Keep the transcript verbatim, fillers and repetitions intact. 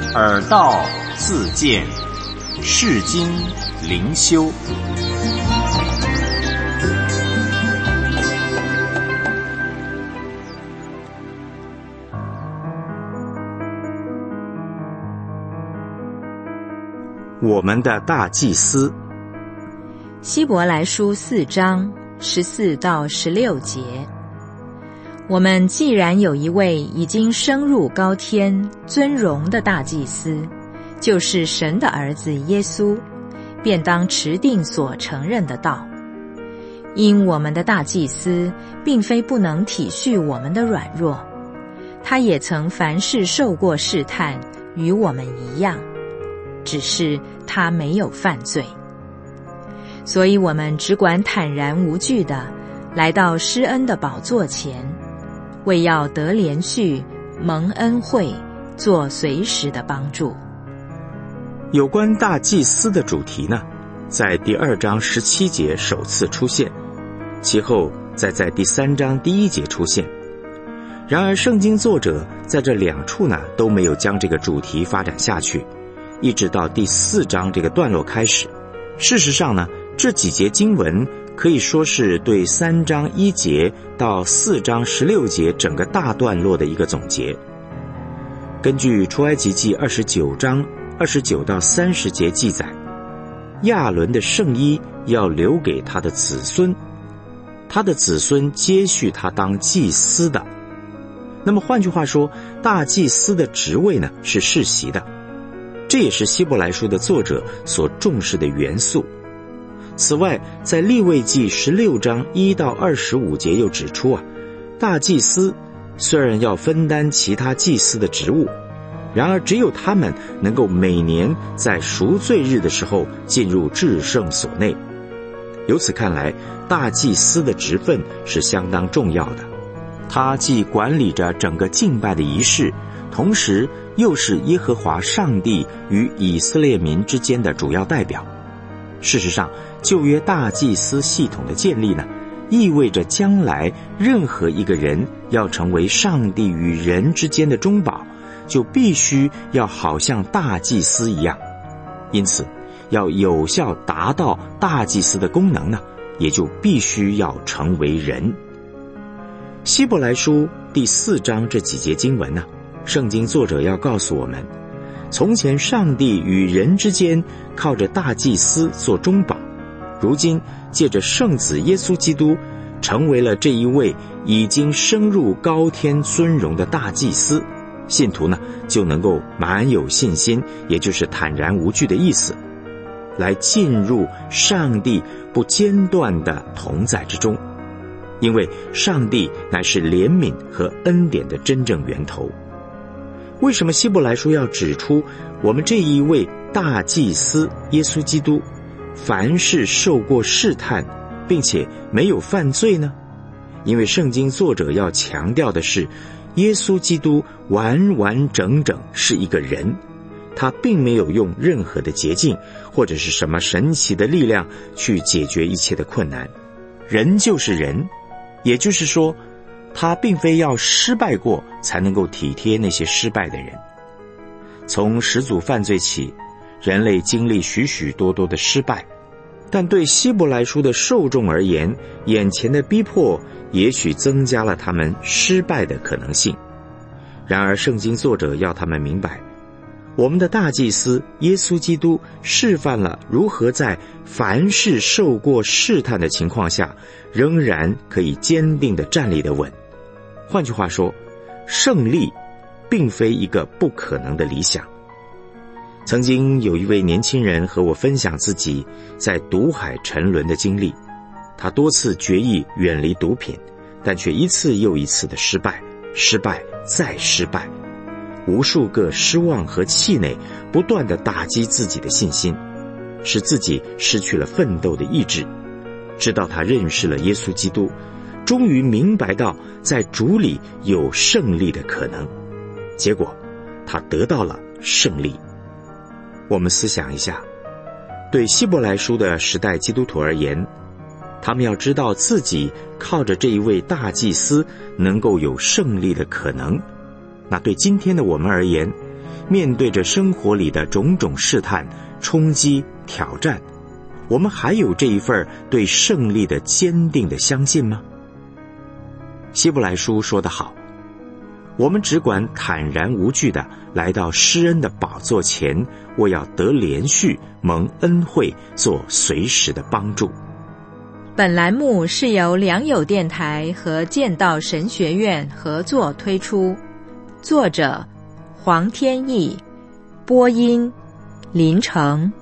耳道自见，世经灵修。我们的大祭司， 希伯来书四章十四到十六节。我们既然有一位已经升入高天尊荣的大祭司，就是神的儿子耶稣，便当持定所承认的道。因我们的大祭司并非不能体恤我们的软弱，他也曾凡事受过试探，与我们一样，只是他没有犯罪。所以我们只管坦然无惧地来到施恩的宝座前，为要得连续蒙恩惠，做随时的帮助。 有关大祭司的主题呢，在第二章十七节首次出现，其后再在第三章第一节出现。然而圣经作者在这两处呢都没有将这个主题发展下去，一直到第四章这个段落开始。事实上呢，这几节经文可以说是对三章一节到四章十六节整个大段落的一个总结。根据出埃及记二十九章二十九到三十节记载，亚伦的圣衣要留给他的子孙，他的子孙接续他当祭司的。那么换句话说，大祭司的职位呢是世袭的，这也是希伯来书的作者所重视的元素。此外，在利未记十六章一到二十五节又指出啊，大祭司虽然要分担其他祭司的职务，然而只有他们能够每年在赎罪日的时候进入至圣所内。由此看来，大祭司的职分是相当重要的，他既管理着整个敬拜的仪式，同时又是耶和华上帝与以色列民之间的主要代表。事实上，旧约大祭司系统的建立呢，意味着将来任何一个人要成为上帝与人之间的中保，就必须要好像大祭司一样。因此，要有效达到大祭司的功能呢，也就必须要成为人。希伯来书第四章这几节经文呢，圣经作者要告诉我们，从前上帝与人之间靠着大祭司做中保，如今借着圣子耶稣基督成为了这一位已经升入高天尊荣的大祭司，信徒呢就能够满有信心，也就是坦然无惧的意思，来进入上帝不间断的同在之中。因为上帝乃是怜悯和恩典的真正源头。为什么希伯来书要指出我们这一位大祭司耶稣基督凡事受过试探，并且没有犯罪呢？因为圣经作者要强调的是，耶稣基督完完整整是一个人，他并没有用任何的捷径或者是什么神奇的力量去解决一切的困难。人就是人，也就是说，他并非要失败过才能够体贴那些失败的人。从始祖犯罪起，人类经历许许多多的失败，但对希伯来书的受众而言，眼前的逼迫也许增加了他们失败的可能性。然而圣经作者要他们明白，我们的大祭司耶稣基督示范了如何在凡事受过试探的情况下，仍然可以坚定地站立得稳。换句话说，胜利并非一个不可能的理想。曾经有一位年轻人和我分享自己在毒海沉沦的经历，他多次决意远离毒品，但却一次又一次的失败，失败再失败，无数个失望和气馁不断地打击自己的信心，使自己失去了奋斗的意志。直到他认识了耶稣基督，终于明白到在主里有胜利的可能，结果他得到了胜利。我们思想一下，对希伯来书的时代基督徒而言，他们要知道自己靠着这一位大祭司能够有胜利的可能。那对今天的我们而言， 面对着生活里的种种试探、冲击、挑战，我们还有这一份对胜利的坚定的相信吗？希伯来书说得好，我们只管坦然无惧地来到施恩的宝座前，我要得连续蒙恩惠，做随时的帮助。 本栏目是由良友电台和剑道神学院合作推出，作者黄天益，播音林成。